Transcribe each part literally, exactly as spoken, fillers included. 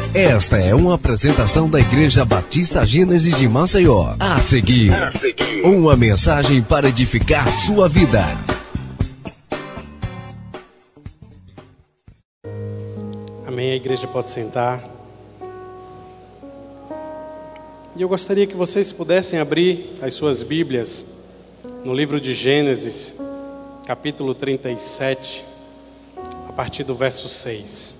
Esta é uma apresentação da Igreja Batista Gênesis de Maceió. A seguir, a seguir, uma mensagem para edificar sua vida. Amém, a igreja pode sentar. E eu gostaria que vocês pudessem abrir as suas Bíblias no livro de Gênesis, capítulo trinta e sete, a partir do verso seis.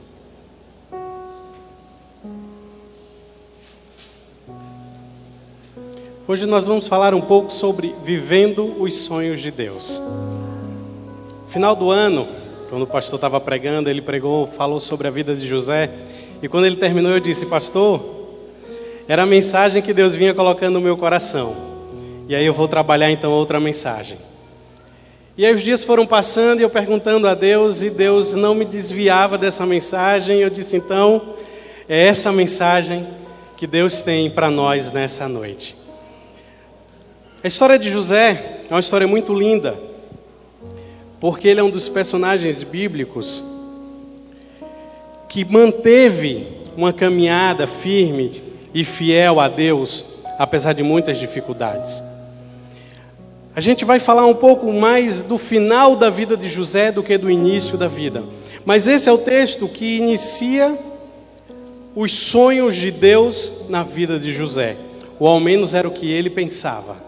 Hoje nós vamos falar um pouco sobre vivendo os sonhos de Deus. Final do ano, quando o pastor estava pregando, ele pregou, falou sobre a vida de José. E quando ele terminou, eu disse: pastor, era a mensagem que Deus vinha colocando no meu coração. E aí eu vou trabalhar então outra mensagem. E aí os dias foram passando e eu perguntando a Deus, e Deus não me desviava dessa mensagem. Eu disse: então, é essa mensagem que Deus tem para nós nessa noite. A história de José é uma história muito linda, porque ele é um dos personagens bíblicos que manteve uma caminhada firme e fiel a Deus, apesar de muitas dificuldades. A gente vai falar um pouco mais do final da vida de José do que do início da vida. Mas esse é o texto que inicia os sonhos de Deus na vida de José, ou ao menos era o que ele pensava.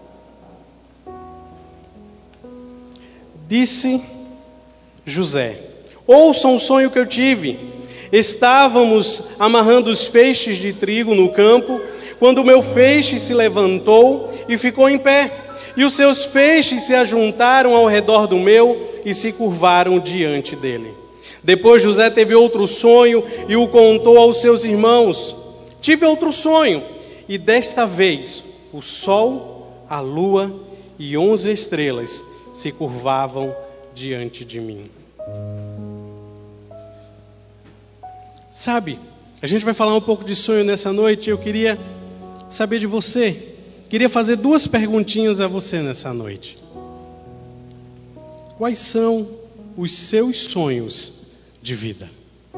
Disse José: ouçam o sonho que eu tive. Estávamos amarrando os feixes de trigo no campo, quando o meu feixe se levantou e ficou em pé, e os seus feixes se ajuntaram ao redor do meu e se curvaram diante dele. Depois José teve outro sonho e o contou aos seus irmãos. Tive outro sonho, e desta vez o sol, a lua e onze estrelas se curvavam diante de mim. Sabe, a gente vai falar um pouco de sonho nessa noite. Eu queria saber de você, queria fazer duas perguntinhas a você nessa noite. Quais são os seus sonhos de vida?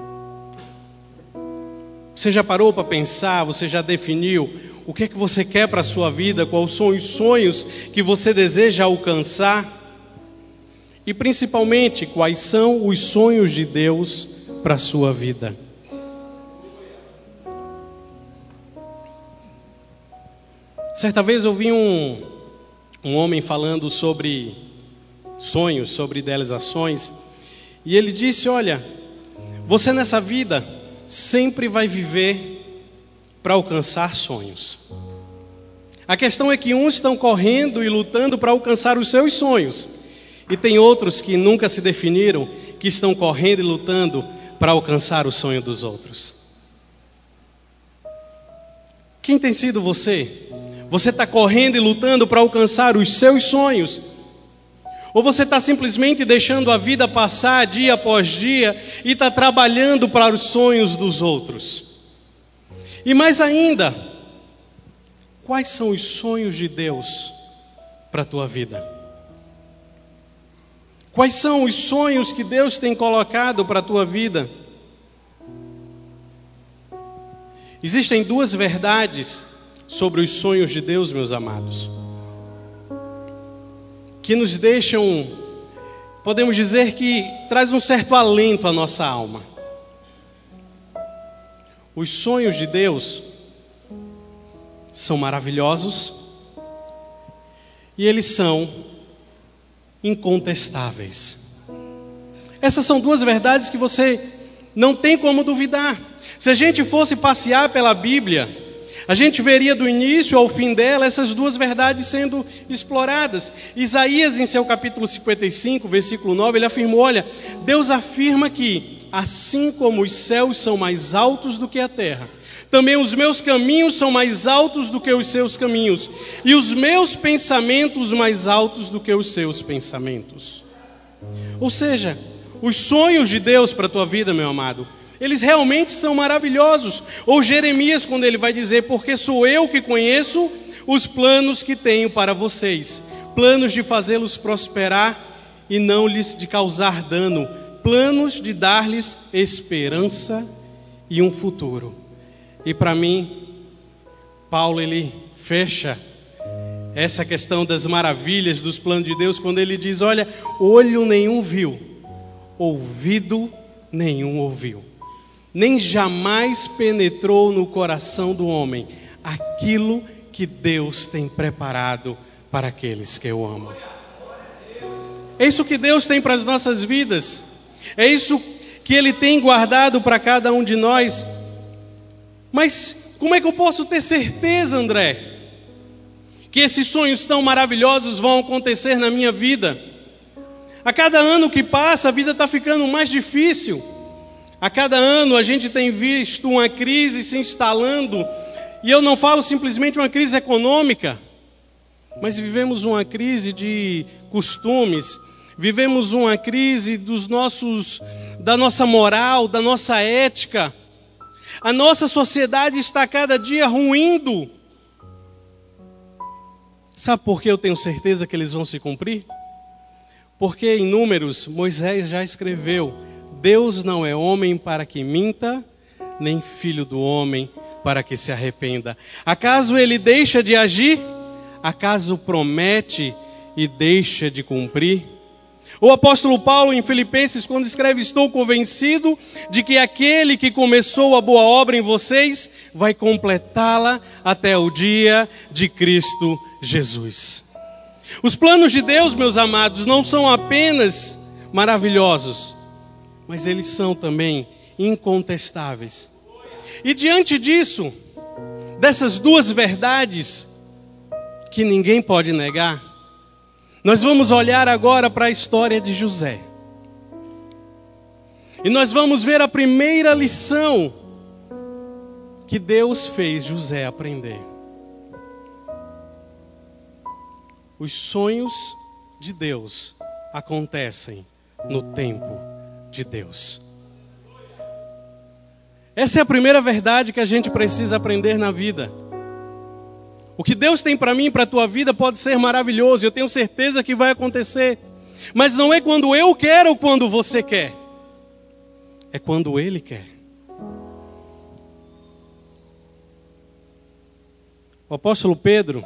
Você já parou para pensar? Você já definiu o que é que você quer para a sua vida? Quais são os sonhos que você deseja alcançar? E principalmente, quais são os sonhos de Deus para a sua vida? Certa vez eu vi um, um homem falando sobre sonhos, sobre idealizações, e ele disse: olha, você nessa vida sempre vai viver para alcançar sonhos. A questão é que uns estão correndo e lutando para alcançar os seus sonhos, e tem outros que nunca se definiram, que estão correndo e lutando para alcançar o sonho dos outros. Quem tem sido você? Você está correndo e lutando para alcançar os seus sonhos? Ou você está simplesmente deixando a vida passar dia após dia e está trabalhando para os sonhos dos outros? E mais ainda, quais são os sonhos de Deus para a tua vida? Quais são os sonhos que Deus tem colocado para a tua vida? Existem duas verdades sobre os sonhos de Deus, meus amados, que nos deixam, podemos dizer que traz um certo alento à nossa alma. Os sonhos de Deus são maravilhosos e eles são incontestáveis. Essas são duas verdades que você não tem como duvidar. Se a gente fosse passear pela Bíblia, a gente veria do início ao fim dela essas duas verdades sendo exploradas. Isaías, em seu capítulo cinquenta e cinco, versículo nove, ele afirmou: olha, Deus afirma que assim como os céus são mais altos do que a terra, também os meus caminhos são mais altos do que os seus caminhos, e os meus pensamentos mais altos do que os seus pensamentos. Ou seja, os sonhos de Deus para a tua vida, meu amado, eles realmente são maravilhosos. Ou Jeremias, quando ele vai dizer: porque sou eu que conheço os planos que tenho para vocês, planos de fazê-los prosperar e não lhes de causar dano, planos de dar-lhes esperança e um futuro. E para mim, Paulo ele fecha essa questão das maravilhas, dos planos de Deus, quando ele diz, olha, olho nenhum viu, ouvido nenhum ouviu, nem jamais penetrou no coração do homem aquilo que Deus tem preparado para aqueles que o amam. É isso que Deus tem para as nossas vidas, é isso que Ele tem guardado para cada um de nós. Mas como é que eu posso ter certeza, André, que esses sonhos tão maravilhosos vão acontecer na minha vida? A cada ano que passa, a vida está ficando mais difícil. A cada ano a gente tem visto uma crise se instalando, e eu não falo simplesmente uma crise econômica, mas vivemos uma crise de costumes, vivemos uma crise dos nossos, da nossa moral, da nossa ética. A nossa sociedade está cada dia ruindo. Sabe por que eu tenho certeza que eles vão se cumprir? Porque em Números, Moisés já escreveu, Deus não é homem para que minta, nem filho do homem para que se arrependa. Acaso ele deixa de agir? Acaso promete e deixa de cumprir? O apóstolo Paulo, em Filipenses, quando escreve, estou convencido de que aquele que começou a boa obra em vocês, vai completá-la até o dia de Cristo Jesus. Os planos de Deus, meus amados, não são apenas maravilhosos, mas eles são também incontestáveis. E diante disso, dessas duas verdades, que ninguém pode negar, nós vamos olhar agora para a história de José. E nós vamos ver a primeira lição que Deus fez José aprender. Os sonhos de Deus acontecem no tempo de Deus. Essa é a primeira verdade que a gente precisa aprender na vida. O que Deus tem para mim e para a tua vida pode ser maravilhoso, eu tenho certeza que vai acontecer. Mas não é quando eu quero ou quando você quer. É quando Ele quer. O apóstolo Pedro,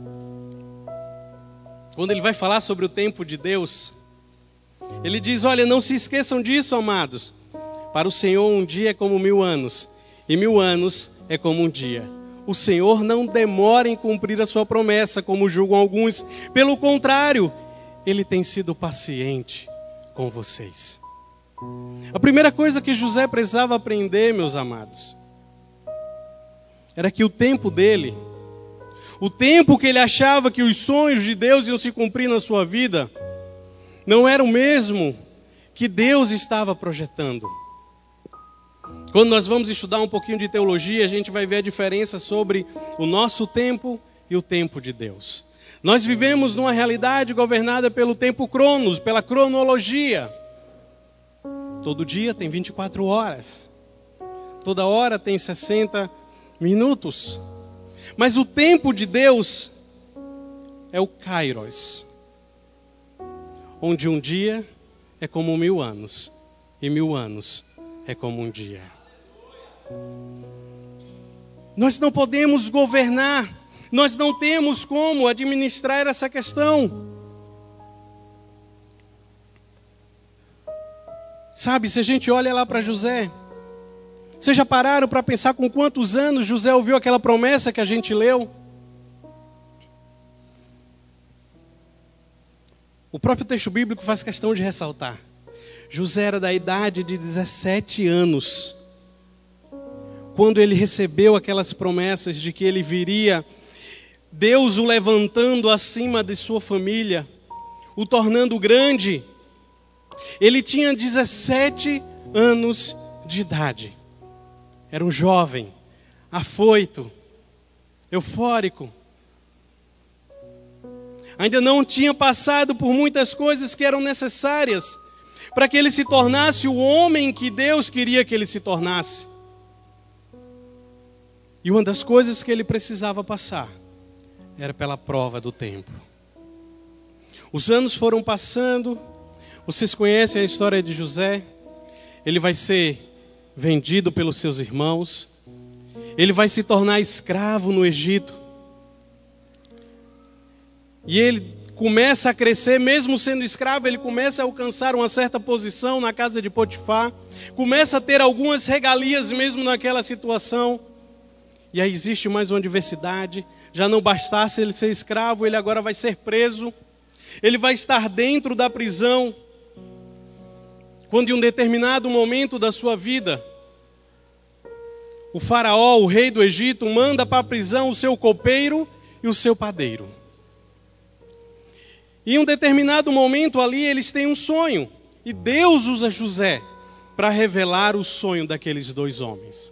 quando ele vai falar sobre o tempo de Deus, ele diz, olha, não se esqueçam disso, amados. Para o Senhor um dia é como mil anos, e mil anos é como um dia. O Senhor não demora em cumprir a sua promessa, como julgam alguns. Pelo contrário, Ele tem sido paciente com vocês. A primeira coisa que José precisava aprender, meus amados, era que o tempo dele, o tempo que ele achava que os sonhos de Deus iam se cumprir na sua vida, não era o mesmo que Deus estava projetando. Quando nós vamos estudar um pouquinho de teologia, a gente vai ver a diferença sobre o nosso tempo e o tempo de Deus. Nós vivemos numa realidade governada pelo tempo cronos, pela cronologia. Todo dia tem vinte e quatro horas. Toda hora tem sessenta minutos. Mas o tempo de Deus é o Kairos, onde um dia é como mil anos, e mil anos é como um dia. Nós não podemos governar, nós não temos como administrar essa questão. Sabe, se a gente olha lá para José, vocês já pararam para pensar com quantos anos José ouviu aquela promessa que a gente leu? O próprio texto bíblico faz questão de ressaltar. José era da idade de dezessete anos, quando ele recebeu aquelas promessas de que ele viria, Deus o levantando acima de sua família, o tornando grande. Ele tinha dezessete anos de idade. Era um jovem, afoito, eufórico. Ainda não tinha passado por muitas coisas que eram necessárias para que ele se tornasse o homem que Deus queria que ele se tornasse. E uma das coisas que ele precisava passar era pela prova do tempo. Os anos foram passando, vocês conhecem a história de José. Ele vai ser vendido pelos seus irmãos. Ele vai se tornar escravo no Egito. E ele começa a crescer, mesmo sendo escravo, ele começa a alcançar uma certa posição na casa de Potifar. Começa a ter algumas regalias mesmo naquela situação. E aí existe mais uma diversidade. Já não bastasse ele ser escravo, ele agora vai ser preso. Ele vai estar dentro da prisão. Quando em um determinado momento da sua vida, o faraó, o rei do Egito, manda para a prisão o seu copeiro e o seu padeiro. E em um determinado momento ali eles têm um sonho. E Deus usa José para revelar o sonho daqueles dois homens.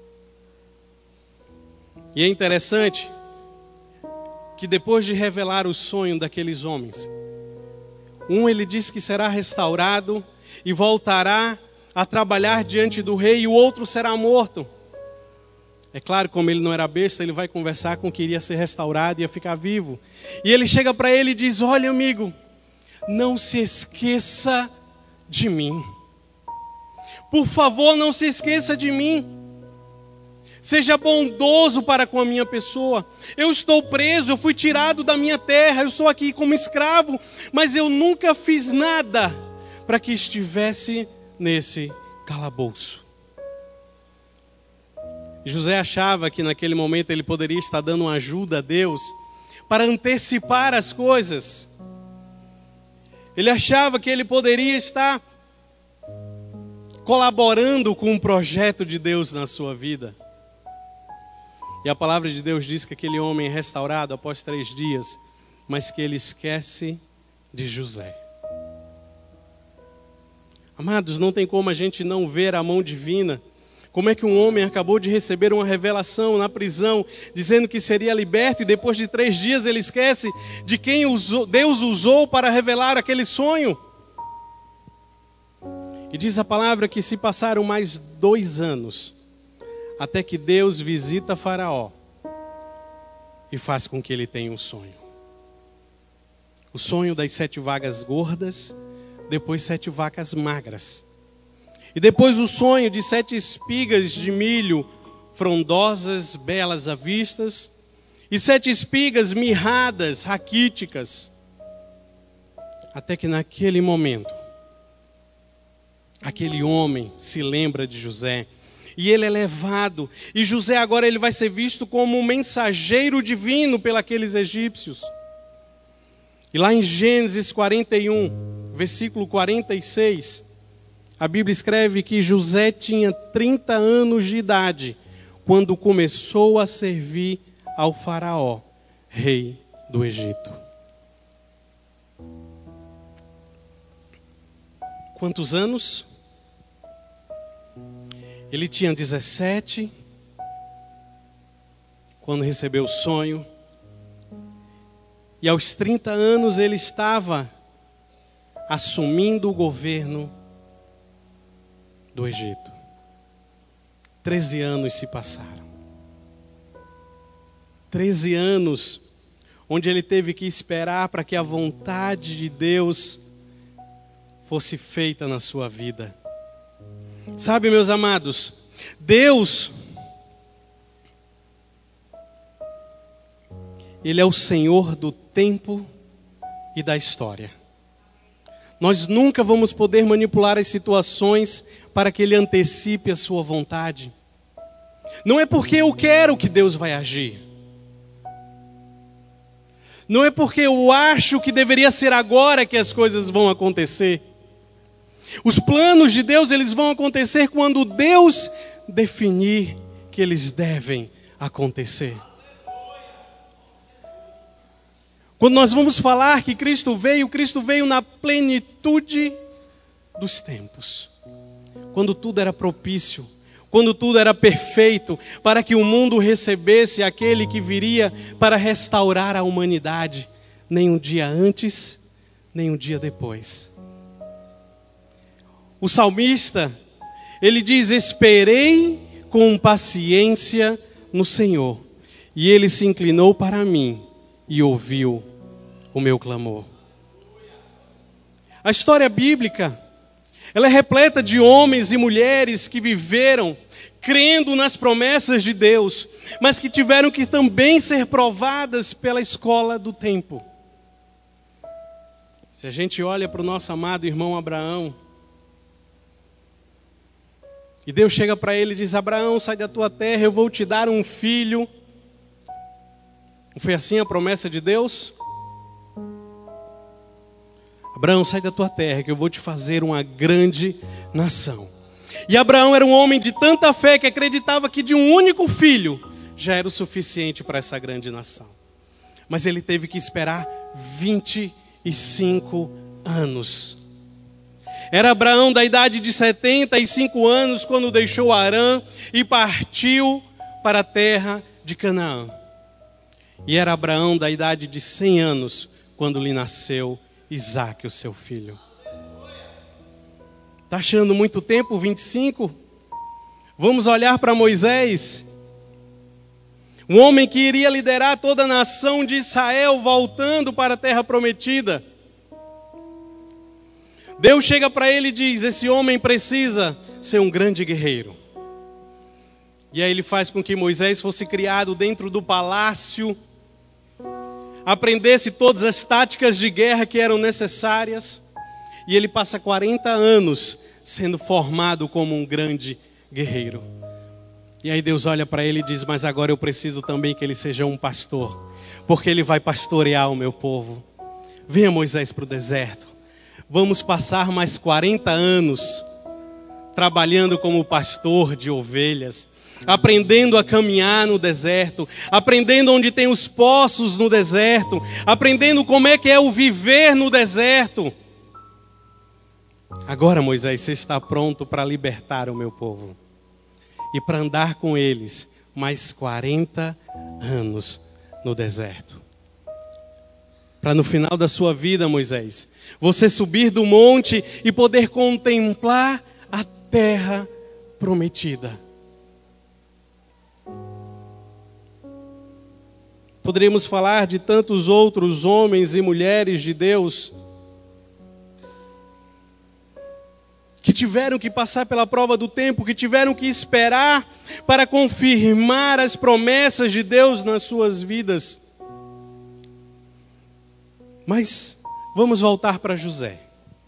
E é interessante que depois de revelar o sonho daqueles homens, um ele diz que será restaurado e voltará a trabalhar diante do rei, e o outro será morto. É claro, como ele não era besta, ele vai conversar com quem iria ser restaurado e ia ficar vivo. E ele chega para ele e diz: olha, amigo, não se esqueça de mim. Por favor, não se esqueça de mim. Seja bondoso para com a minha pessoa. Eu estou preso, eu fui tirado da minha terra, eu estou aqui como escravo, mas eu nunca fiz nada para que estivesse nesse calabouço. José achava que naquele momento ele poderia estar dando uma ajuda a Deus para antecipar as coisas. Ele achava que ele poderia estar colaborando com um projeto de Deus na sua vida. E a palavra de Deus diz que aquele homem é restaurado após três dias, mas que ele esquece de José. Amados, não tem como a gente não ver a mão divina. Como é que um homem acabou de receber uma revelação na prisão, dizendo que seria liberto, e depois de três dias ele esquece de quem usou, Deus usou para revelar aquele sonho? E diz a palavra que se passaram mais dois anos, até que Deus visita Faraó e faz com que ele tenha um sonho. O sonho das sete vacas gordas, depois sete vacas magras. E depois o sonho de sete espigas de milho, frondosas, belas à vistas, e sete espigas mirradas, raquíticas. Até que naquele momento, aquele homem se lembra de José, e ele é levado, e José agora ele vai ser visto como um mensageiro divino pelos egípcios. E lá em Gênesis quarenta e um, versículo quarenta e seis, a Bíblia escreve que José tinha trinta anos de idade quando começou a servir ao faraó, rei do Egito. Quantos anos? Ele tinha dezessete quando recebeu o sonho. E aos trinta anos ele estava assumindo o governo do Egito. Treze anos se passaram. Treze anos onde ele teve que esperar para que a vontade de Deus fosse feita na sua vida. Sabe, meus amados, Deus, Ele é o Senhor do tempo e da história. Nós nunca vamos poder manipular as situações para que Ele antecipe a sua vontade. Não é porque eu quero que Deus vai agir. Não é porque eu acho que deveria ser agora que as coisas vão acontecer. Os planos de Deus, eles vão acontecer quando Deus definir que eles devem acontecer. Quando nós vamos falar que Cristo veio, Cristo veio na plenitude dos tempos. Quando tudo era propício, quando tudo era perfeito, para que o mundo recebesse aquele que viria para restaurar a humanidade, nem um dia antes, nem um dia depois. O salmista, ele diz: esperei com paciência no Senhor, e Ele se inclinou para mim e ouviu o meu clamor. A história bíblica, ela é repleta de homens e mulheres que viveram, crendo nas promessas de Deus, mas que tiveram que também ser provadas pela escola do tempo. Se a gente olha para o nosso amado irmão Abraão, e Deus chega para ele e diz: Abraão, sai da tua terra, eu vou te dar um filho. Não foi assim a promessa de Deus? Abraão, sai da tua terra, que eu vou te fazer uma grande nação. E Abraão era um homem de tanta fé que acreditava que de um único filho já era o suficiente para essa grande nação. Mas ele teve que esperar vinte e cinco anos. Era Abraão da idade de setenta e cinco anos quando deixou Harã e partiu para a terra de Canaã. E era Abraão da idade de cem anos quando lhe nasceu Isaque, o seu filho. Está achando muito tempo, vinte e cinco? Vamos olhar para Moisés, um homem que iria liderar toda a nação de Israel voltando para a terra prometida. Deus chega para ele e diz: esse homem precisa ser um grande guerreiro. E aí ele faz com que Moisés fosse criado dentro do palácio, aprendesse todas as táticas de guerra que eram necessárias, e ele passa quarenta anos sendo formado como um grande guerreiro. E aí Deus olha para ele e diz: mas agora eu preciso também que ele seja um pastor, porque ele vai pastorear o meu povo. Venha, Moisés, para o deserto. Vamos passar mais quarenta anos trabalhando como pastor de ovelhas, aprendendo a caminhar no deserto, aprendendo onde tem os poços no deserto, aprendendo como é que é o viver no deserto. Agora, Moisés, você está pronto para libertar o meu povo e para andar com eles mais quarenta anos no deserto. Para no final da sua vida, Moisés, você subir do monte e poder contemplar a terra prometida. Poderíamos falar de tantos outros homens e mulheres de Deus que tiveram que passar pela prova do tempo, que tiveram que esperar para confirmar as promessas de Deus nas suas vidas. Mas vamos voltar para José.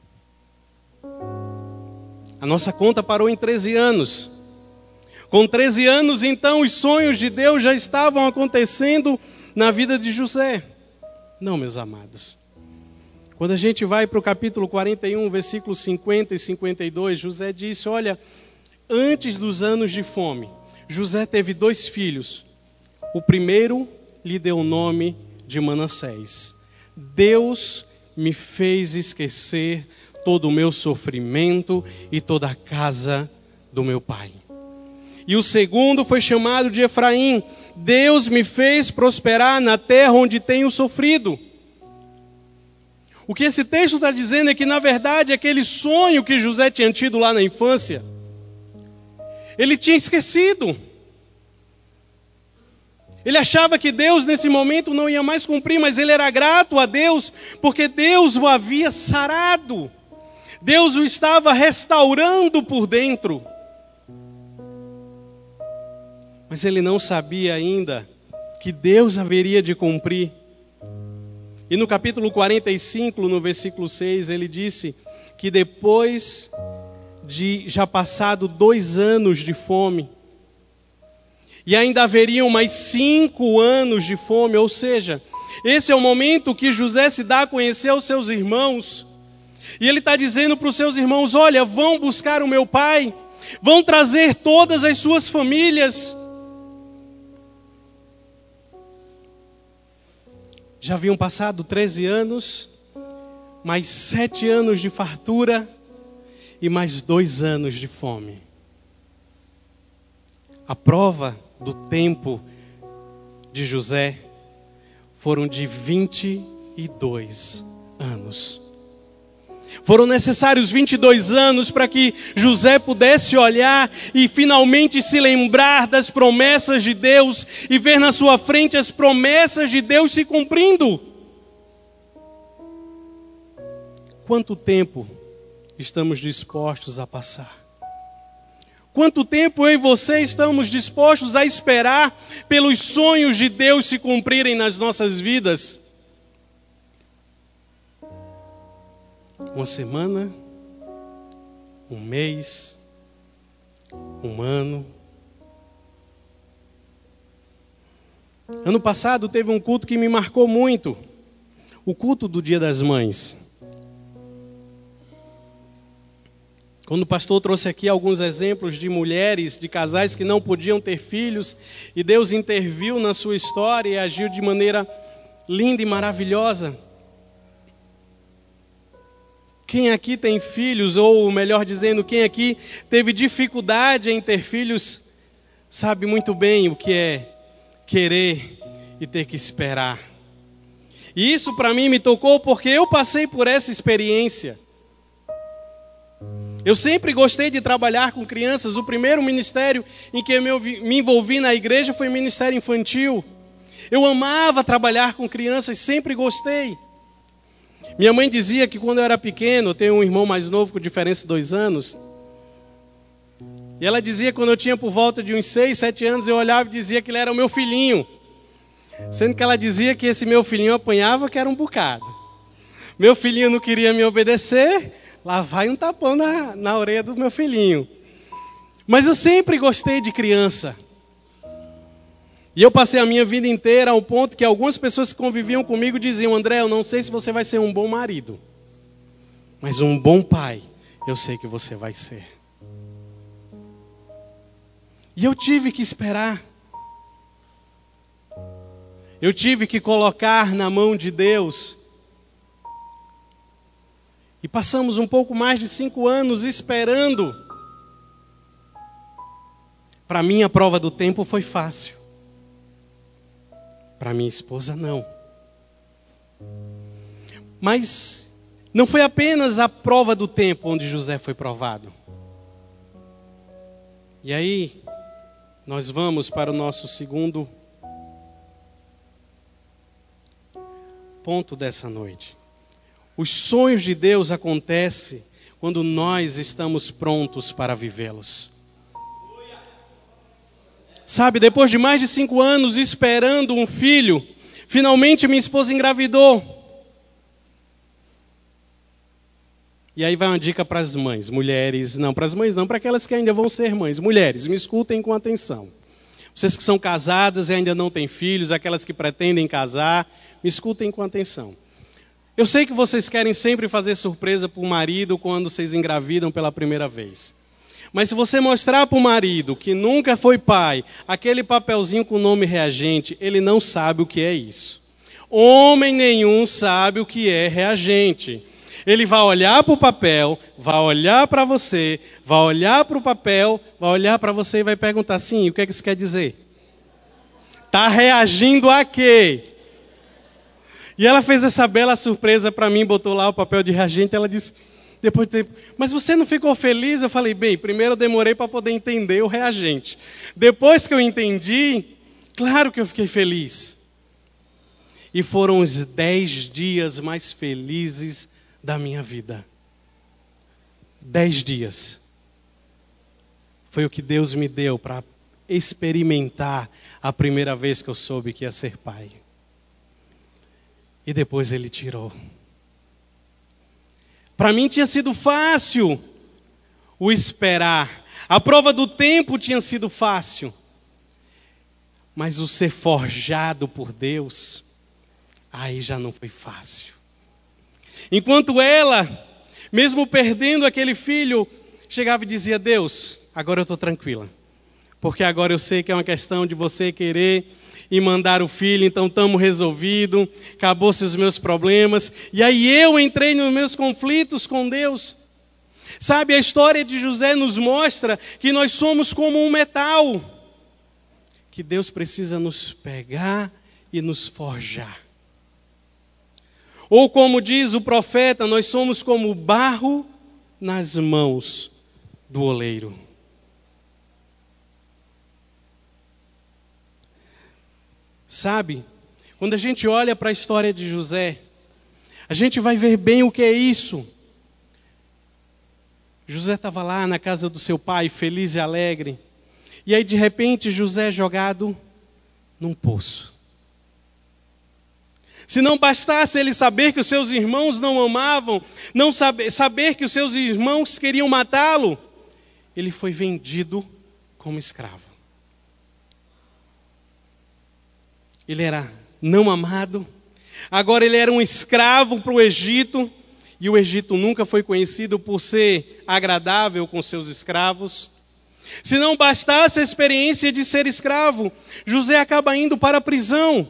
A nossa conta parou em treze anos. Com treze anos, então, os sonhos de Deus já estavam acontecendo na vida de José. Não, meus amados. Quando a gente vai para o capítulo quarenta e um, versículos cinquenta e cinquenta e dois, José disse: olha, antes dos anos de fome, José teve dois filhos. O primeiro lhe deu o nome de Manassés. Deus me fez esquecer todo o meu sofrimento e toda a casa do meu pai. E o segundo foi chamado de Efraim. Deus me fez prosperar na terra onde tenho sofrido. O que esse texto está dizendo é que, na verdade, aquele sonho que José tinha tido lá na infância, ele tinha esquecido. Ele achava que Deus nesse momento não ia mais cumprir, mas ele era grato a Deus, porque Deus o havia sarado. Deus o estava restaurando por dentro. Mas ele não sabia ainda que Deus haveria de cumprir. E no capítulo quarenta e cinco, no versículo seis, ele disse que depois de já passado dois anos de fome, e ainda haveriam mais cinco anos de fome, ou seja, esse é o momento que José se dá a conhecer aos seus irmãos. E ele está dizendo para os seus irmãos: olha, vão buscar o meu pai, vão trazer todas as suas famílias. Já haviam passado treze anos, mais sete anos de fartura e mais dois anos de fome. A prova do tempo de José foram de vinte e dois anos. Foram necessários vinte e dois anos para que José pudesse olhar e finalmente se lembrar das promessas de Deus e ver na sua frente as promessas de Deus se cumprindo. Quanto tempo estamos dispostos a passar? Quanto tempo eu e você estamos dispostos a esperar pelos sonhos de Deus se cumprirem nas nossas vidas? Uma semana, um mês, um ano. Ano passado teve um culto que me marcou muito, o culto do Dia das Mães. Quando o pastor trouxe aqui alguns exemplos de mulheres, de casais que não podiam ter filhos, e Deus interviu na sua história e agiu de maneira linda e maravilhosa. Quem aqui tem filhos, ou melhor dizendo, quem aqui teve dificuldade em ter filhos, sabe muito bem o que é querer e ter que esperar. E isso para mim me tocou porque eu passei por essa experiência. Eu sempre gostei de trabalhar com crianças. O primeiro ministério em que eu me envolvi na igreja foi o ministério infantil. Eu amava trabalhar com crianças, sempre gostei. Minha mãe dizia que quando eu era pequeno, eu tenho um irmão mais novo com diferença de dois anos, e ela dizia que quando eu tinha por volta de uns seis, sete anos, eu olhava e dizia que ele era o meu filhinho. Sendo que ela dizia que esse meu filhinho apanhava, que era um bocado. Meu filhinho não queria me obedecer, lá vai um tapão na, na orelha do meu filhinho. Mas eu sempre gostei de criança. E eu passei a minha vida inteira ao ponto que algumas pessoas que conviviam comigo diziam: André, eu não sei se você vai ser um bom marido, mas um bom pai, eu sei que você vai ser. E eu tive que esperar. Eu tive que colocar na mão de Deus. E passamos um pouco mais de cinco anos esperando. Para mim, a prova do tempo foi fácil. Para minha esposa, não. Mas não foi apenas a prova do tempo onde José foi provado. E aí, nós vamos para o nosso segundo ponto dessa noite. Os sonhos de Deus acontecem quando nós estamos prontos para vivê-los. Sabe, depois de mais de cinco anos esperando um filho, finalmente minha esposa engravidou. E aí vai uma dica para as mães, mulheres, não, para as mães não, para aquelas que ainda vão ser mães. Mulheres, me escutem com atenção. Vocês que são casadas e ainda não têm filhos, aquelas que pretendem casar, me escutem com atenção. Eu sei que vocês querem sempre fazer surpresa para o marido quando vocês engravidam pela primeira vez. Mas se você mostrar para o marido que nunca foi pai, aquele papelzinho com o nome reagente, ele não sabe o que é isso. Homem nenhum sabe o que é reagente. Ele vai olhar para o papel, vai olhar para você, vai olhar para o papel, vai olhar para você e vai perguntar assim: o que é que isso quer dizer? Está reagindo a quê? E ela fez essa bela surpresa para mim, botou lá o papel de reagente, ela disse, depois de tempo, mas você não ficou feliz? Eu falei, bem, primeiro eu demorei para poder entender o reagente. Depois que eu entendi, claro que eu fiquei feliz. E foram os dez dias mais felizes da minha vida. Dez dias. Foi o que Deus me deu para experimentar a primeira vez que eu soube que ia ser pai. E depois Ele tirou. Para mim tinha sido fácil o esperar. A prova do tempo tinha sido fácil. Mas o ser forjado por Deus, aí já não foi fácil. Enquanto ela, mesmo perdendo aquele filho, chegava e dizia: Deus, agora eu estou tranquila. Porque agora eu sei que é uma questão de você querer e mandar o filho, então estamos resolvidos, acabou-se os meus problemas. E aí eu entrei nos meus conflitos com Deus. Sabe, a história de José nos mostra que nós somos como um metal, que Deus precisa nos pegar e nos forjar. Ou como diz o profeta, nós somos como barro nas mãos do oleiro. Sabe, quando a gente olha para a história de José, a gente vai ver bem o que é isso. José estava lá na casa do seu pai, feliz e alegre. E aí, de repente, José é jogado num poço. Se não bastasse ele saber que os seus irmãos não amavam, não saber, saber que os seus irmãos queriam matá-lo, ele foi vendido como escravo. Ele era não amado, agora ele era um escravo para o Egito, e o Egito nunca foi conhecido por ser agradável com seus escravos. Se não bastasse a experiência de ser escravo, José acaba indo para a prisão.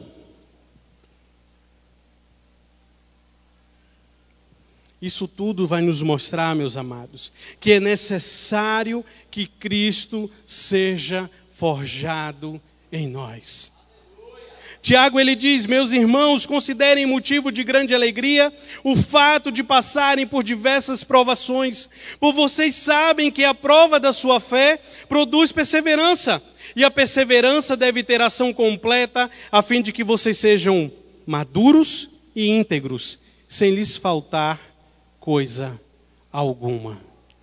Isso tudo vai nos mostrar, meus amados, que é necessário que Cristo seja forjado em nós. Tiago, ele diz: meus irmãos, considerem motivo de grande alegria o fato de passarem por diversas provações, por vocês sabem que a prova da sua fé produz perseverança, e a perseverança deve ter ação completa, a fim de que vocês sejam maduros e íntegros, sem lhes faltar coisa alguma.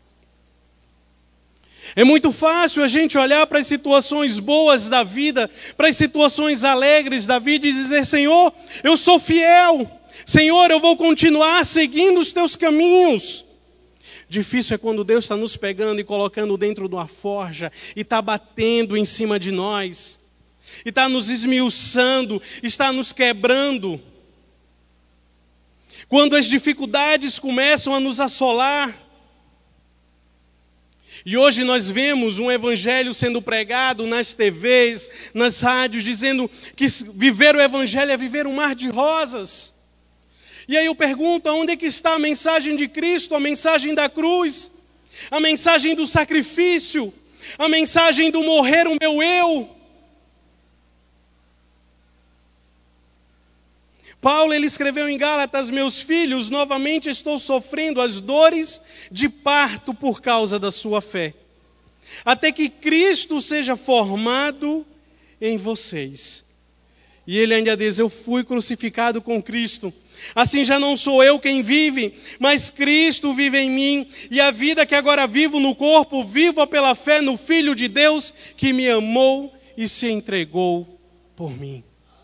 É muito fácil a gente olhar para as situações boas da vida, para as situações alegres da vida e dizer: Senhor, eu sou fiel. Senhor, eu vou continuar seguindo os teus caminhos. Difícil é quando Deus está nos pegando e colocando dentro de uma forja e está batendo em cima de nós, e está nos esmiuçando, está nos quebrando. Quando as dificuldades começam a nos assolar. E hoje nós vemos um evangelho sendo pregado nas T Vs, nas rádios, dizendo que viver o evangelho é viver um mar de rosas. E aí eu pergunto, onde é que está a mensagem de Cristo, a mensagem da cruz, a mensagem do sacrifício, a mensagem do morrer o meu eu? Paulo, ele escreveu em Gálatas: meus filhos, novamente estou sofrendo as dores de parto por causa da sua fé, até que Cristo seja formado em vocês. E ele ainda diz: eu fui crucificado com Cristo, assim já não sou eu quem vive, mas Cristo vive em mim, e a vida que agora vivo no corpo, vivo pela fé no Filho de Deus, que me amou e se entregou por mim.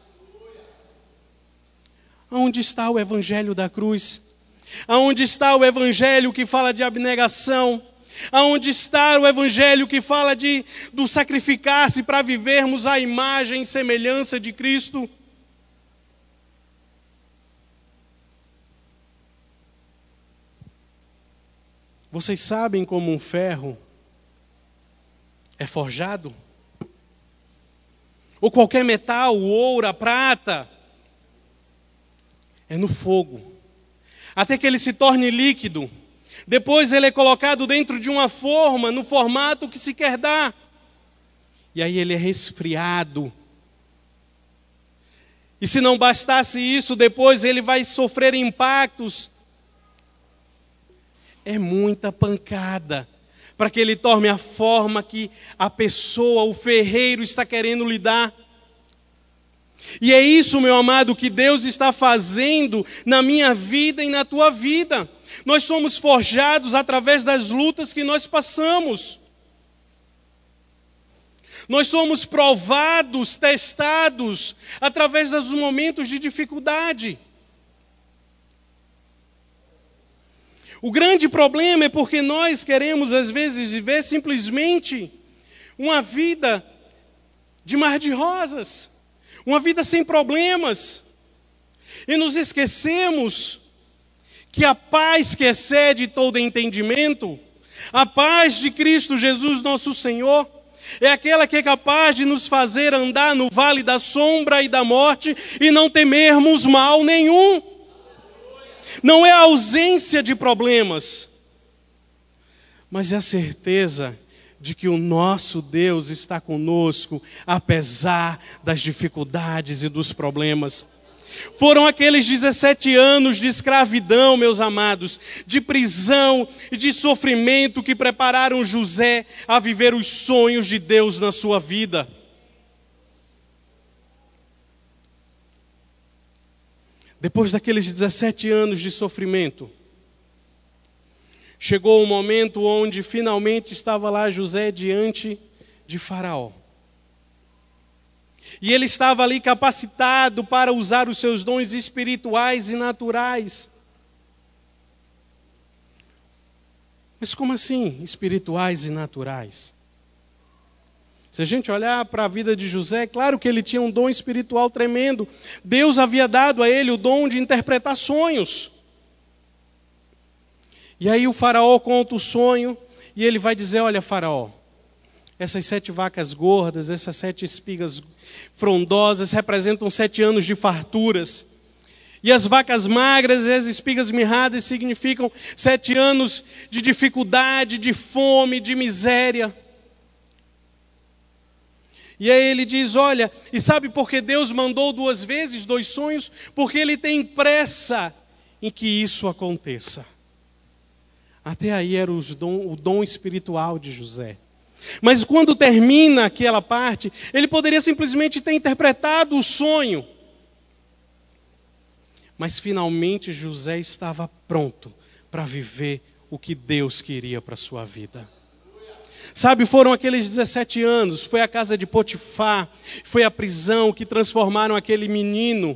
Aonde está o evangelho da cruz? Aonde está o evangelho que fala de abnegação? Aonde está o evangelho que fala de, do sacrificar-se para vivermos a imagem e semelhança de Cristo? Vocês sabem como um ferro é forjado? Ou qualquer metal, o ouro, a prata, é no fogo, até que ele se torne líquido. Depois ele é colocado dentro de uma forma, no formato que se quer dar. E aí ele é resfriado. E se não bastasse isso, depois ele vai sofrer impactos. É muita pancada para que ele tome a forma que a pessoa, o ferreiro, está querendo lhe dar. E é isso, meu amado, que Deus está fazendo na minha vida e na tua vida. Nós somos forjados através das lutas que nós passamos. Nós somos provados, testados, através dos momentos de dificuldade. O grande problema é porque nós queremos, às vezes, viver simplesmente uma vida de mar de rosas. Uma vida sem problemas. E nos esquecemos que a paz que excede todo entendimento, a paz de Cristo Jesus nosso Senhor, é aquela que é capaz de nos fazer andar no vale da sombra e da morte e não temermos mal nenhum. Não é a ausência de problemas, mas é a certeza de que o nosso Deus está conosco, apesar das dificuldades e dos problemas. Foram aqueles dezessete anos de escravidão, meus amados, de prisão e de sofrimento que prepararam José a viver os sonhos de Deus na sua vida. Depois daqueles dezessete anos de sofrimento, chegou o momento onde finalmente estava lá José diante de Faraó. E ele estava ali capacitado para usar os seus dons espirituais e naturais. Mas como assim, espirituais e naturais? Se a gente olhar para a vida de José, claro que ele tinha um dom espiritual tremendo. Deus havia dado a ele o dom de interpretar sonhos. E aí o faraó conta o sonho e ele vai dizer, olha faraó, essas sete vacas gordas, essas sete espigas frondosas representam sete anos de farturas. E as vacas magras e as espigas mirradas significam sete anos de dificuldade, de fome, de miséria. E aí ele diz, olha, e sabe por que Deus mandou duas vezes dois sonhos? Porque Ele tem pressa em que isso aconteça. Até aí era os dom, o dom espiritual de José. Mas quando termina aquela parte, ele poderia simplesmente ter interpretado o sonho. Mas finalmente José estava pronto para viver o que Deus queria para a sua vida. Sabe, foram aqueles dezessete anos, foi a casa de Potifar, foi a prisão que transformaram aquele menino,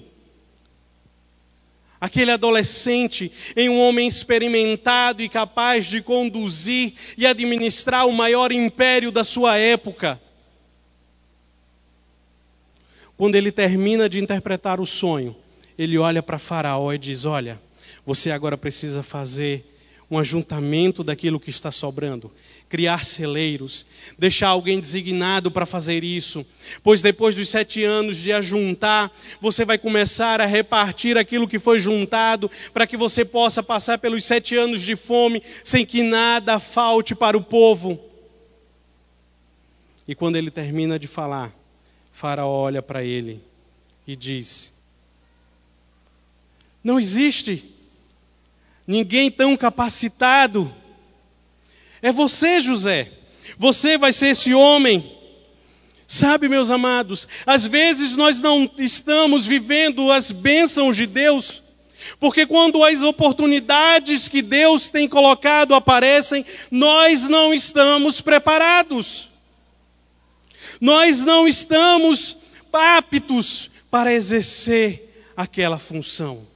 aquele adolescente, em um homem experimentado e capaz de conduzir e administrar o maior império da sua época. Quando ele termina de interpretar o sonho, ele olha para Faraó e diz, olha, você agora precisa fazer um ajuntamento daquilo que está sobrando, criar celeiros, deixar alguém designado para fazer isso, pois depois dos sete anos de ajuntar, você vai começar a repartir aquilo que foi juntado, para que você possa passar pelos sete anos de fome, sem que nada falte para o povo. E quando ele termina de falar, Faraó olha para ele e diz, não existe ninguém tão capacitado. É você, José. Você vai ser esse homem. Sabe, meus amados, às vezes nós não estamos vivendo as bênçãos de Deus, porque quando as oportunidades que Deus tem colocado aparecem, nós não estamos preparados. Nós não estamos aptos para exercer aquela função.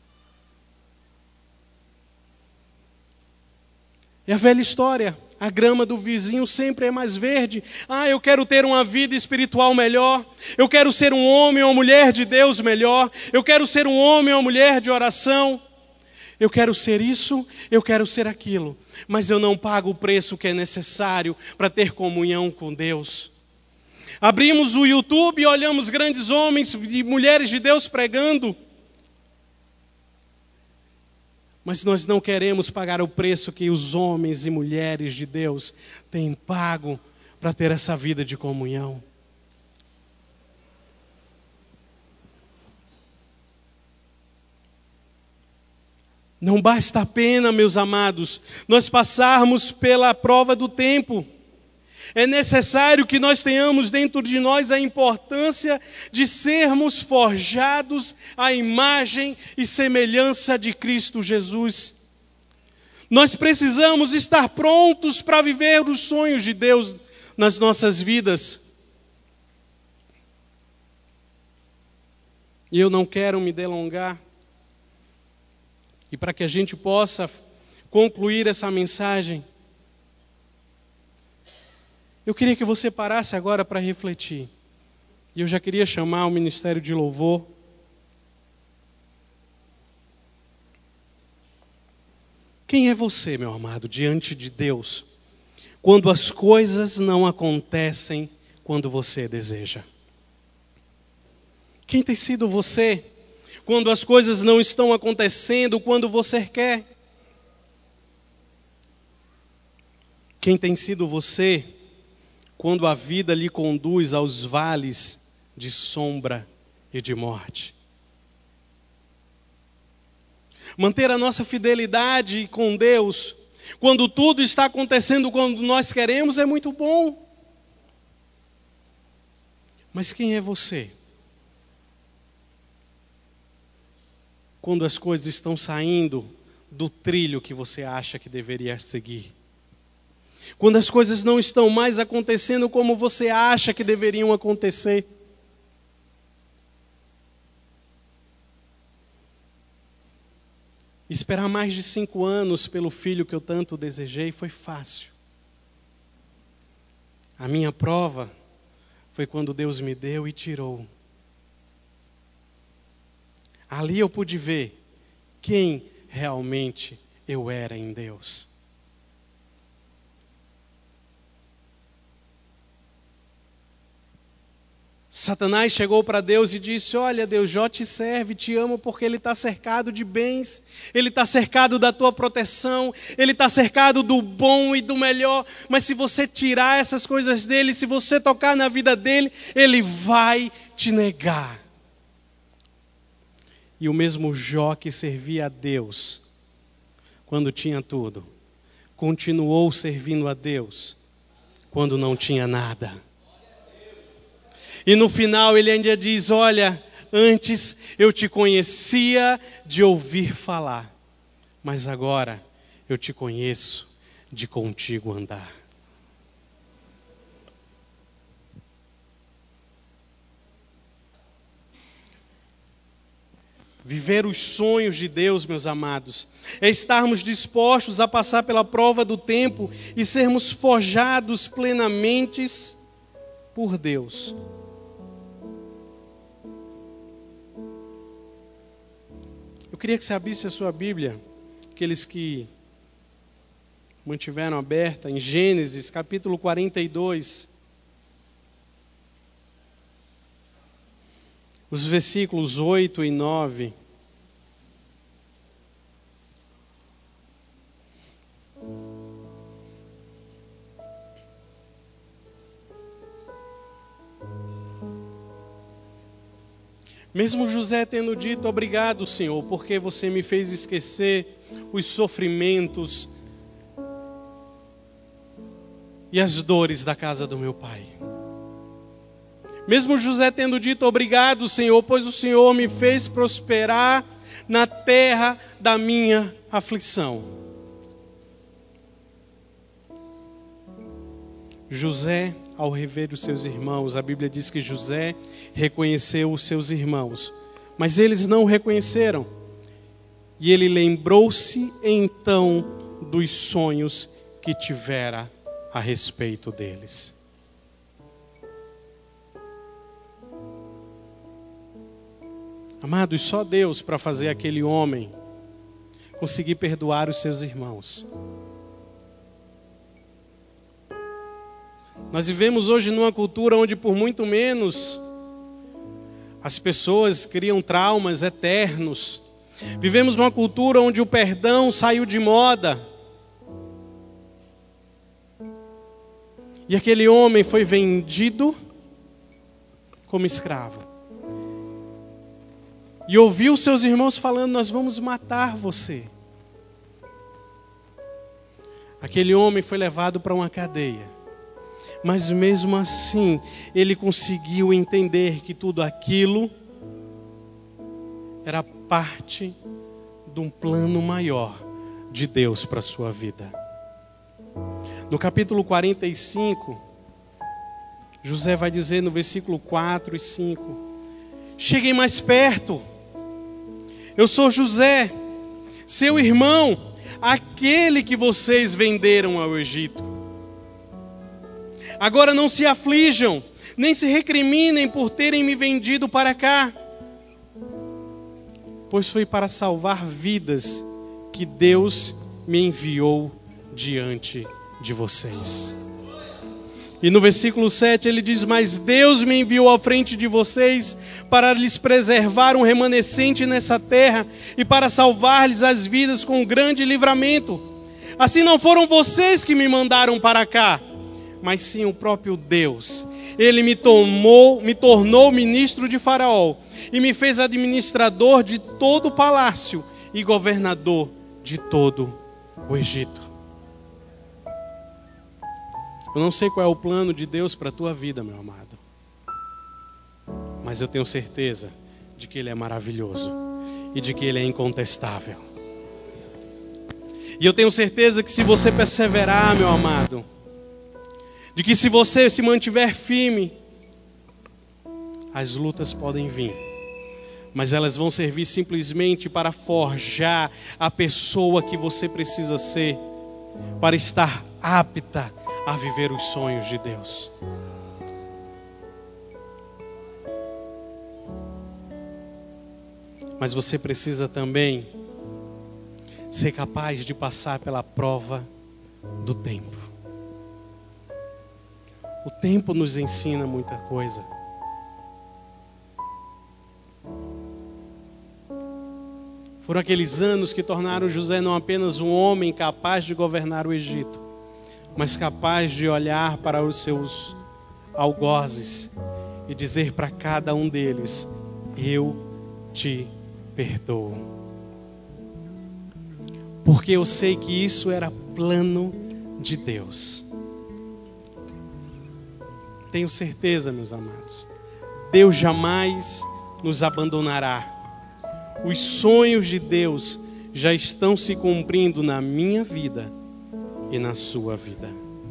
É a velha história, a grama do vizinho sempre é mais verde. Ah, eu quero ter uma vida espiritual melhor. Eu quero ser um homem ou uma mulher de Deus melhor. Eu quero ser um homem ou uma mulher de oração. Eu quero ser isso, eu quero ser aquilo. Mas eu não pago o preço que é necessário para ter comunhão com Deus. Abrimos o YouTube e olhamos grandes homens e mulheres de Deus pregando. Mas nós não queremos pagar o preço que os homens e mulheres de Deus têm pago para ter essa vida de comunhão. Não basta a pena, meus amados, nós passarmos pela prova do tempo. É necessário que nós tenhamos dentro de nós a importância de sermos forjados à imagem e semelhança de Cristo Jesus. Nós precisamos estar prontos para viver os sonhos de Deus nas nossas vidas. E eu não quero me delongar. E para que a gente possa concluir essa mensagem, eu queria que você parasse agora para refletir. E eu já queria chamar o Ministério de Louvor. Quem é você, meu amado, diante de Deus, quando as coisas não acontecem quando você deseja? Quem tem sido você, quando as coisas não estão acontecendo quando você quer? Quem tem sido você, quando a vida lhe conduz aos vales de sombra e de morte? Manter a nossa fidelidade com Deus, quando tudo está acontecendo quando nós queremos, é muito bom. Mas quem é você? Quando as coisas estão saindo do trilho que você acha que deveria seguir. Quando as coisas não estão mais acontecendo como você acha que deveriam acontecer. Esperar mais de cinco anos pelo filho que eu tanto desejei foi fácil. A minha prova foi quando Deus me deu e tirou. Ali eu pude ver quem realmente eu era em Deus. Satanás chegou para Deus e disse: olha, Deus, Jó te serve, te amo porque ele está cercado de bens, ele está cercado da tua proteção, ele está cercado do bom e do melhor, mas se você tirar essas coisas dele, se você tocar na vida dele, ele vai te negar. E o mesmo Jó que servia a Deus quando tinha tudo, continuou servindo a Deus quando não tinha nada. E no final ele ainda diz: olha, antes eu te conhecia de ouvir falar, mas agora eu te conheço de contigo andar. Viver os sonhos de Deus, meus amados, é estarmos dispostos a passar pela prova do tempo e sermos forjados plenamente por Deus. Eu queria que você abrisse a sua Bíblia, aqueles que mantiveram aberta, em Gênesis, capítulo quarenta e dois. Os versículos oito e nove. Mesmo José tendo dito: obrigado, Senhor, porque você me fez esquecer os sofrimentos e as dores da casa do meu pai. Mesmo José tendo dito: obrigado, Senhor, pois o Senhor me fez prosperar na terra da minha aflição. José, ao rever os seus irmãos, a Bíblia diz que José reconheceu os seus irmãos, mas eles não o reconheceram. E ele lembrou-se então dos sonhos que tivera a respeito deles. Amados, só Deus para fazer aquele homem conseguir perdoar os seus irmãos. Nós vivemos hoje numa cultura onde por muito menos as pessoas criam traumas eternos. Vivemos numa cultura onde o perdão saiu de moda. E aquele homem foi vendido como escravo. E ouviu seus irmãos falando: nós vamos matar você. Aquele homem foi levado para uma cadeia. Mas mesmo assim, ele conseguiu entender que tudo aquilo era parte de um plano maior de Deus para a sua vida. No capítulo quarenta e cinco, José vai dizer no versículo quatro e cinco: cheguem mais perto, eu sou José, seu irmão, aquele que vocês venderam ao Egito. Agora não se aflijam, nem se recriminem por terem me vendido para cá, pois foi para salvar vidas que Deus me enviou diante de vocês. E no versículo sete ele diz: mas Deus me enviou à frente de vocês para lhes preservar um remanescente nessa terra e para salvar-lhes as vidas com um grande livramento. Assim não foram vocês que me mandaram para cá, mas sim o próprio Deus. Ele me tomou, me tornou ministro de Faraó e me fez administrador de todo o palácio e governador de todo o Egito. Eu não sei qual é o plano de Deus para a tua vida, meu amado, mas eu tenho certeza de que Ele é maravilhoso e de que Ele é incontestável. E eu tenho certeza que se você perseverar, meu amado, de que se você se mantiver firme, as lutas podem vir, mas elas vão servir simplesmente para forjar a pessoa que você precisa ser, para estar apta a viver os sonhos de Deus. Mas você precisa também ser capaz de passar pela prova do tempo. O tempo nos ensina muita coisa. Foram aqueles anos que tornaram José não apenas um homem capaz de governar o Egito, mas capaz de olhar para os seus algozes e dizer para cada um deles: eu te perdoo. Porque eu sei que isso era plano de Deus. Tenho certeza, meus amados, Deus jamais nos abandonará. Os sonhos de Deus já estão se cumprindo na minha vida e na sua vida.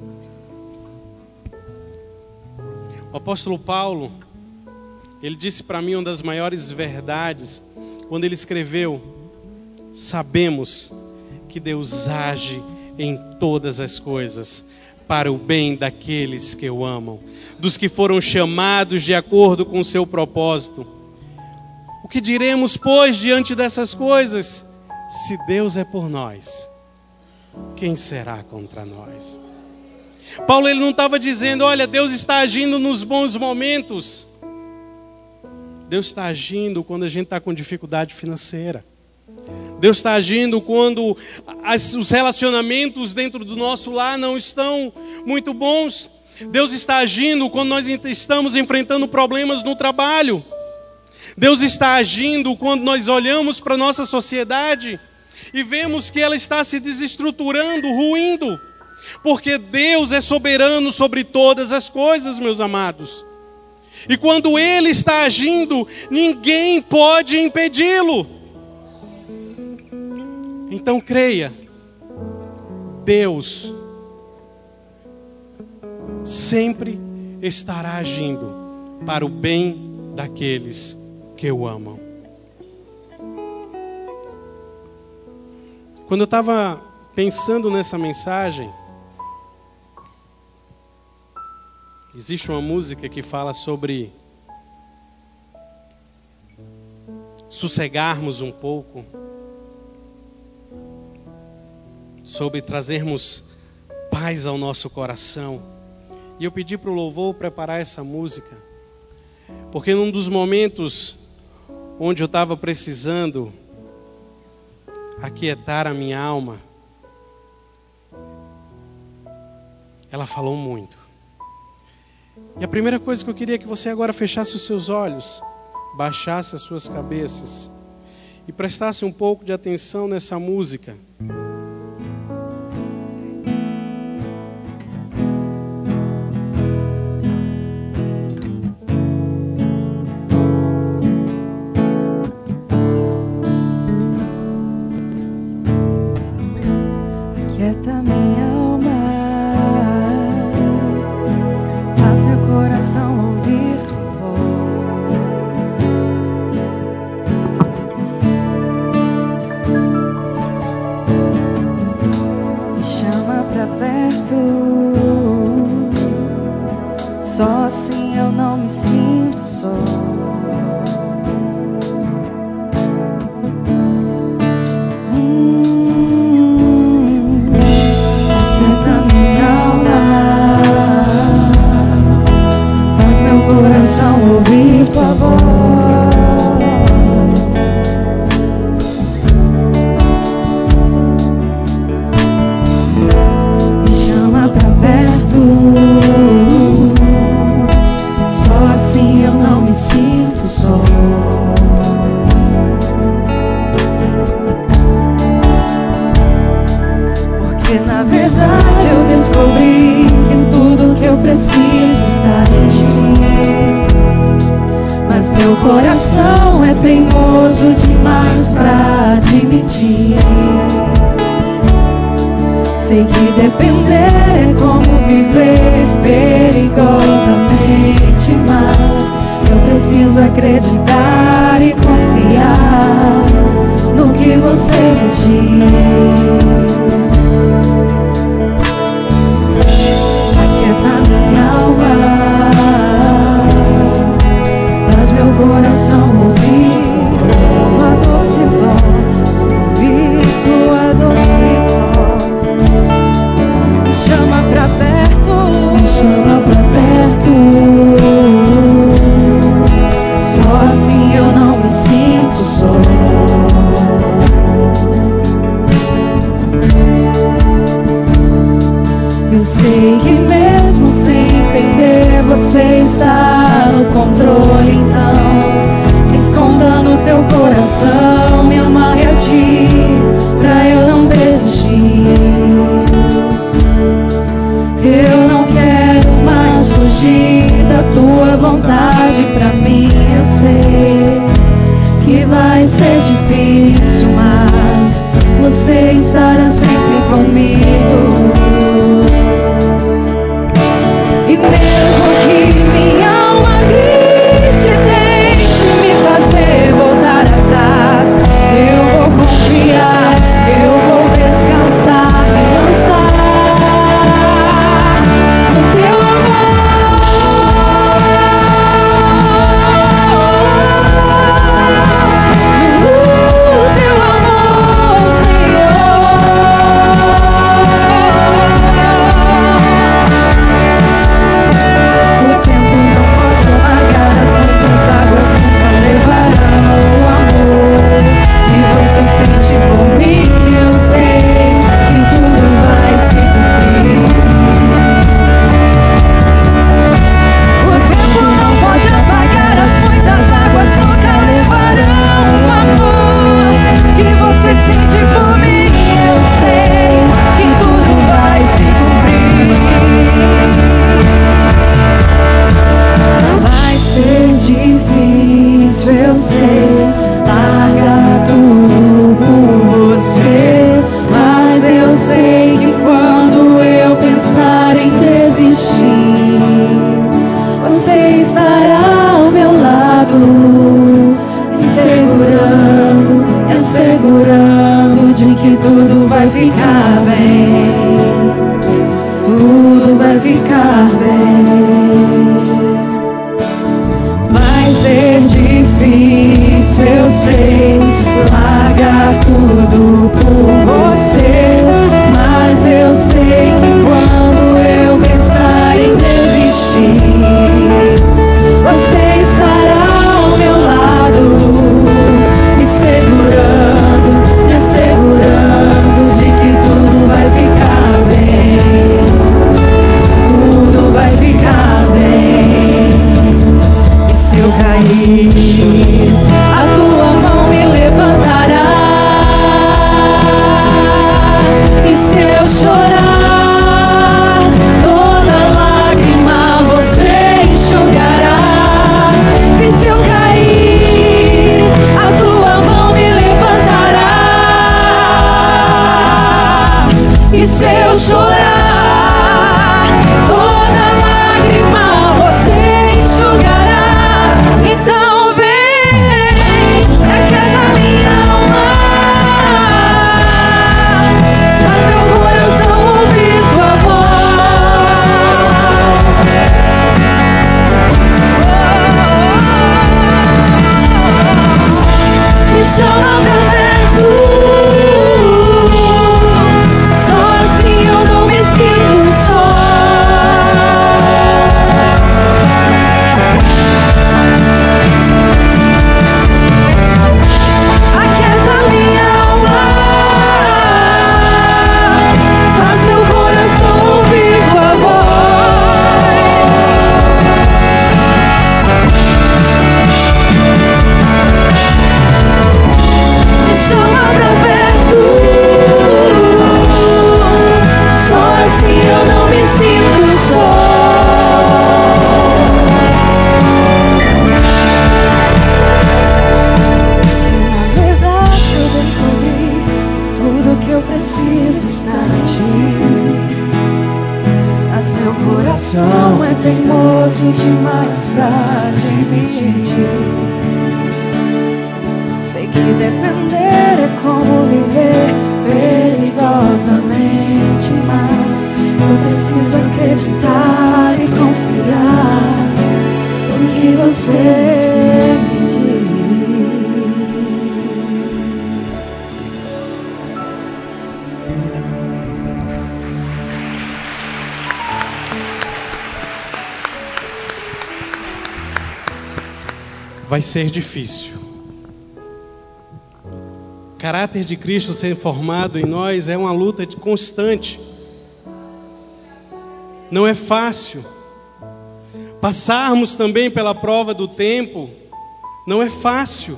O apóstolo Paulo, ele disse para mim uma das maiores verdades, quando ele escreveu: sabemos que Deus age em todas as coisas para o bem daqueles que o amam, dos que foram chamados de acordo com o seu propósito. O que diremos, pois, diante dessas coisas? Se Deus é por nós, quem será contra nós? Paulo, ele não estava dizendo: olha, Deus está agindo nos bons momentos. Deus está agindo quando a gente está com dificuldade financeira. Deus está agindo quando as, os relacionamentos dentro do nosso lar não estão muito bons. Deus está agindo quando nós estamos enfrentando problemas no trabalho. Deus está agindo quando nós olhamos para a nossa sociedade e vemos que ela está se desestruturando, ruindo. Porque Deus é soberano sobre todas as coisas, meus amados. E quando Ele está agindo, ninguém pode impedi-lo. Então creia, Deus sempre estará agindo para o bem daqueles que o amam. Quando eu estava pensando nessa mensagem, existe uma música que fala sobre sossegarmos um pouco, sobre trazermos paz ao nosso coração. E eu pedi para o louvor preparar essa música, porque num dos momentos onde eu estava precisando aquietar a minha alma, ela falou muito. E a primeira coisa que eu queria é que você agora fechasse os seus olhos, baixasse as suas cabeças e prestasse um pouco de atenção nessa música. Aquieta minha alma, faz meu coração ouvir tua voz. Me chama pra perto, só assim eu não me sinto só. Ouvir tua voz, me chama pra perto, só assim eu não me sinto só. Porque na verdade eu descobri que tudo que eu preciso está em ti. Mas meu coração é teimoso demais pra admitir sei que depender é como viver perigosamente, mas eu preciso acreditar e confiar no que você me diz. Aquieta minha alma, faz meu coração ouvir tua doce voz, ouvir tua doce voz. Me chama pra perto, me chama pra perto. Só assim eu não me sinto só. Eu sei que mesmo sem entender você está no controle, então me esconda no teu coração, me amarre a ti, pra eu não desistir. Eu não quero mais fugir da tua vontade pra mim. Eu sei que vai ser difícil, mas você estará sempre comigo. E mesmo que minha alma grite, tente me fazer voltar atrás, eu vou confiar, eu vou descansar, me lançar no teu amor, no teu amor, Senhor. O tempo não pode apagar as muitas águas, nunca levarão o amor que você sente por mim. Eu sei que tudo vai se cumprir. O tempo não pode apagar as muitas águas, nunca levarão o amor que você sente por mim. Eu sei que tudo vai se cumprir. Vai ser difícil, eu sei, largar tudo por você, mas eu sei que quando eu pensar em desistir, você estará ao meu lado, me segurando, me assegurando de que tudo vai ficar bem, tudo vai ficar bem. Vai ser difícil, difícil demais pra admitir. Sei que depender é como viver perigosamente, mas eu preciso acreditar e confiar no que você me diz. Vai ser difícil. O caráter de Cristo ser formado em nós é uma luta constante. Não é fácil. Passarmos também pela prova do tempo não é fácil.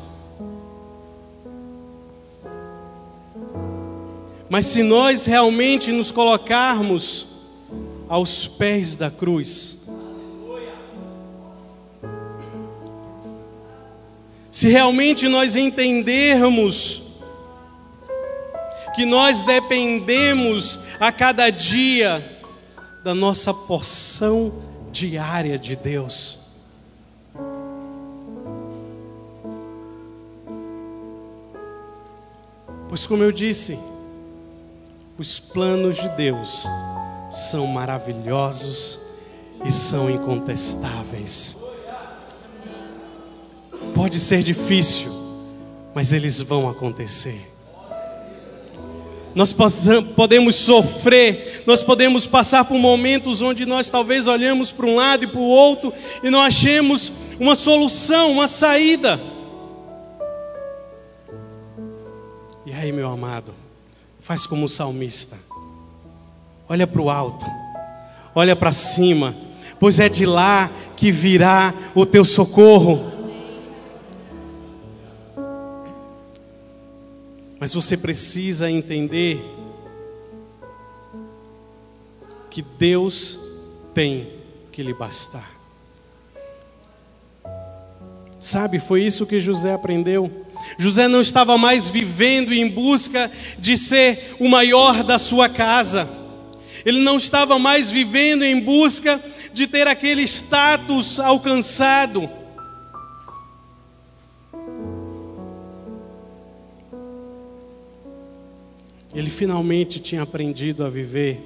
Mas se nós realmente nos colocarmos aos pés da cruz, se realmente nós entendermos que nós dependemos a cada dia da nossa porção diária de Deus, pois como eu disse, os planos de Deus são maravilhosos e são incontestáveis. Pode ser difícil, mas eles vão acontecer. Nós podemos sofrer, nós podemos passar por momentos onde nós talvez olhamos para um lado e para o outro e não achemos uma solução, uma saída. E aí, meu amado, faz como o salmista. Olha para o alto, olha para cima, pois é de lá que virá o teu socorro. Mas você precisa entender que Deus tem que lhe bastar. Sabe, foi isso que José aprendeu. José não estava mais vivendo em busca de ser o maior da sua casa. Ele não estava mais vivendo em busca de ter aquele status alcançado. Ele finalmente tinha aprendido a viver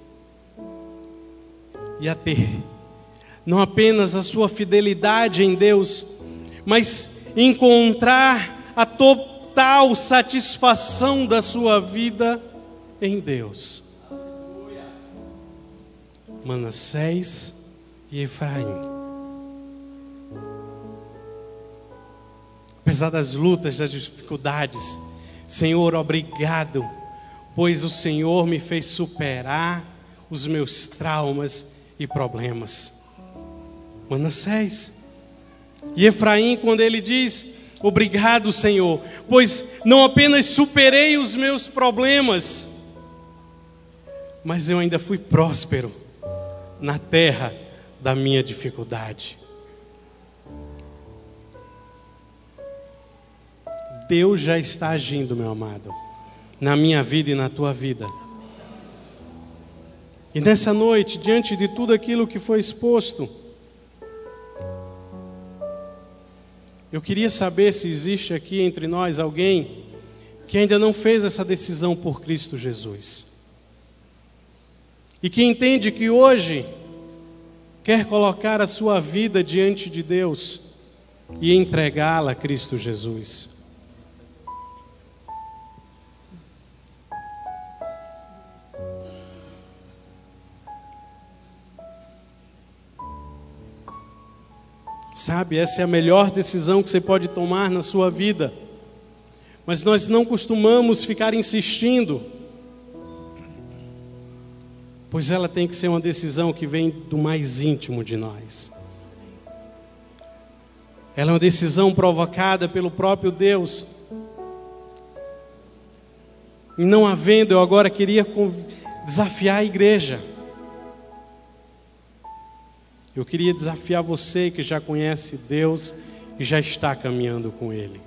e a ter não apenas a sua fidelidade em Deus, mas encontrar a total satisfação da sua vida em Deus. Manassés e Efraim, apesar das lutas, das dificuldades, Senhor, obrigado, pois o Senhor me fez superar os meus traumas e problemas. Manassés e Efraim, quando ele diz, obrigado, Senhor, pois não apenas superei os meus problemas, mas eu ainda fui próspero na terra da minha dificuldade. Deus já está agindo, meu amado, na minha vida e na tua vida. E nessa noite, diante de tudo aquilo que foi exposto, eu queria saber se existe aqui entre nós alguém que ainda não fez essa decisão por Cristo Jesus. E que entende que hoje quer colocar a sua vida diante de Deus e entregá-la a Cristo Jesus. Sabe, essa é a melhor decisão que você pode tomar na sua vida. Mas nós não costumamos ficar insistindo, pois ela tem que ser uma decisão que vem do mais íntimo de nós. Ela é uma decisão provocada pelo próprio Deus. E não havendo, eu agora queria desafiar a igreja. Eu queria desafiar você que já conhece Deus e já está caminhando com Ele.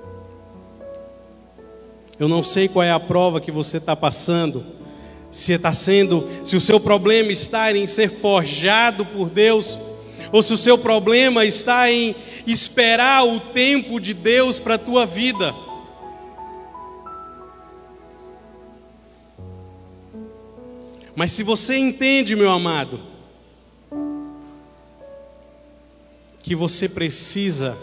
Eu não sei qual é a prova que você está passando, se está sendo, se o seu problema está em ser forjado por Deus, ou se o seu problema está em esperar o tempo de Deus para a tua vida. Mas se você entende, meu amado, que você precisa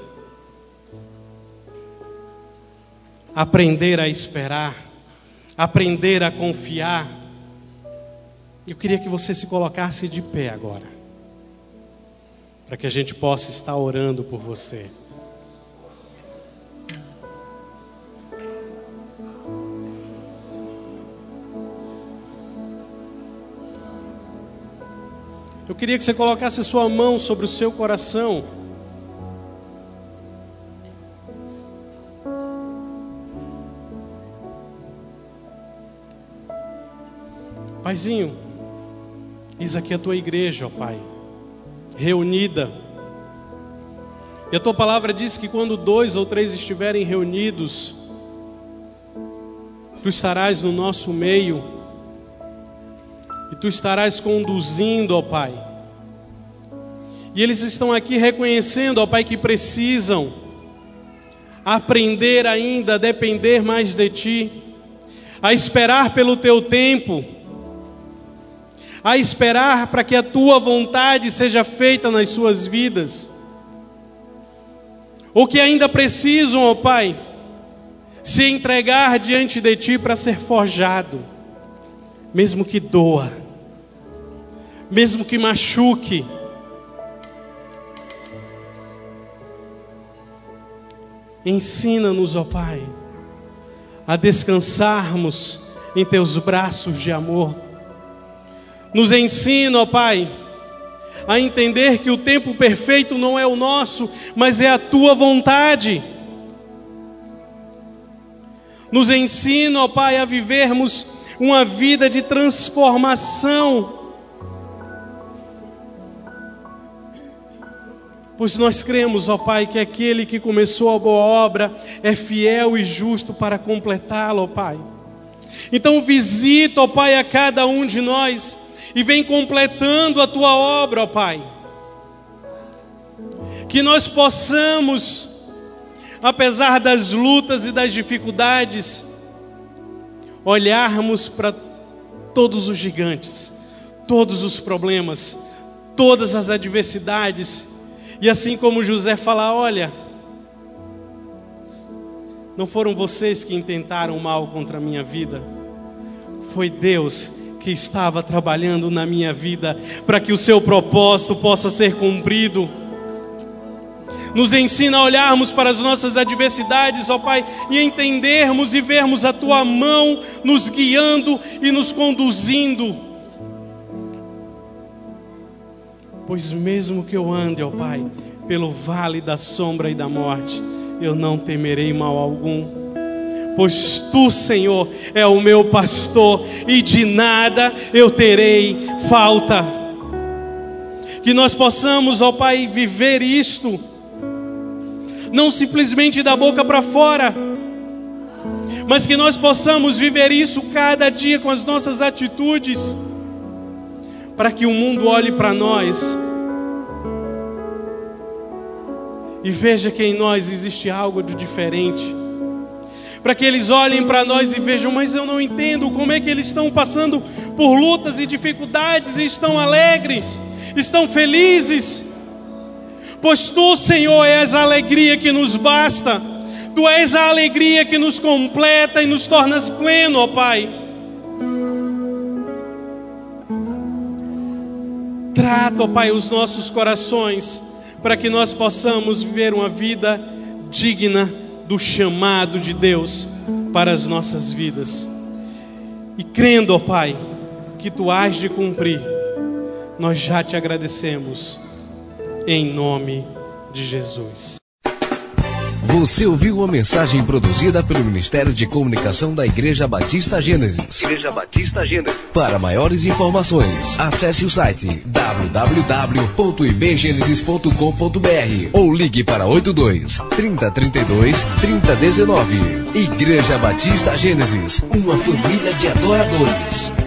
aprender a esperar, aprender a confiar, eu queria que você se colocasse de pé agora, para que a gente possa estar orando por você. Eu queria que você colocasse sua mão sobre o seu coração. Paizinho, eis aqui a tua igreja, ó Pai, reunida. E a tua palavra diz que quando dois ou três estiverem reunidos, tu estarás no nosso meio. E tu estarás conduzindo, ó Pai. E eles estão aqui reconhecendo, ó Pai, que precisam aprender ainda a depender mais de Ti, a esperar pelo Teu tempo, a esperar para que a Tua vontade seja feita nas suas vidas. Ou que ainda precisam, ó Pai, se entregar diante de Ti para ser forjado, mesmo que doa, mesmo que machuque. Ensina-nos, ó Pai, a descansarmos em Teus braços de amor. Nos ensina, ó Pai, a entender que o tempo perfeito não é o nosso, mas é a Tua vontade. Nos ensina, ó Pai, a vivermos uma vida de transformação, pois nós cremos, ó Pai, que aquele que começou a boa obra é fiel e justo para completá-la, ó Pai. Então visita, ó Pai, a cada um de nós e vem completando a Tua obra, ó Pai. Que nós possamos, apesar das lutas e das dificuldades, olharmos para todos os gigantes, todos os problemas, todas as adversidades, e assim como José fala: olha, não foram vocês que intentaram mal contra a minha vida, foi Deus que estava trabalhando na minha vida para que o seu propósito possa ser cumprido. Nos ensina a olharmos para as nossas adversidades, ó Pai, e entendermos e vermos a Tua mão nos guiando e nos conduzindo. Pois mesmo que eu ande, ó Pai, pelo vale da sombra e da morte, eu não temerei mal algum, pois Tu, Senhor, é o meu pastor e de nada eu terei falta. Que nós possamos, ó Pai, viver isto, não simplesmente da boca para fora, mas que nós possamos viver isso cada dia com as nossas atitudes, para que o mundo olhe para nós e veja que em nós existe algo de diferente, para que eles olhem para nós e vejam: mas eu não entendo como é que eles estão passando por lutas e dificuldades e estão alegres, estão felizes, pois Tu, Senhor, és a alegria que nos basta, Tu és a alegria que nos completa e nos tornas pleno, ó Pai. Trata, ó Pai, os nossos corações, para que nós possamos viver uma vida digna do chamado de Deus para as nossas vidas. E crendo, ó Pai, que Tu hás de cumprir, nós já Te agradecemos, em nome de Jesus. Você ouviu uma mensagem produzida pelo Ministério de Comunicação da Igreja Batista Gênesis. Igreja Batista Gênesis. Para maiores informações, acesse o site w w w ponto i b genesis ponto com ponto b r ou ligue para oito dois, trinta, trinta e dois, trinta, dezenove. Igreja Batista Gênesis, uma família de adoradores.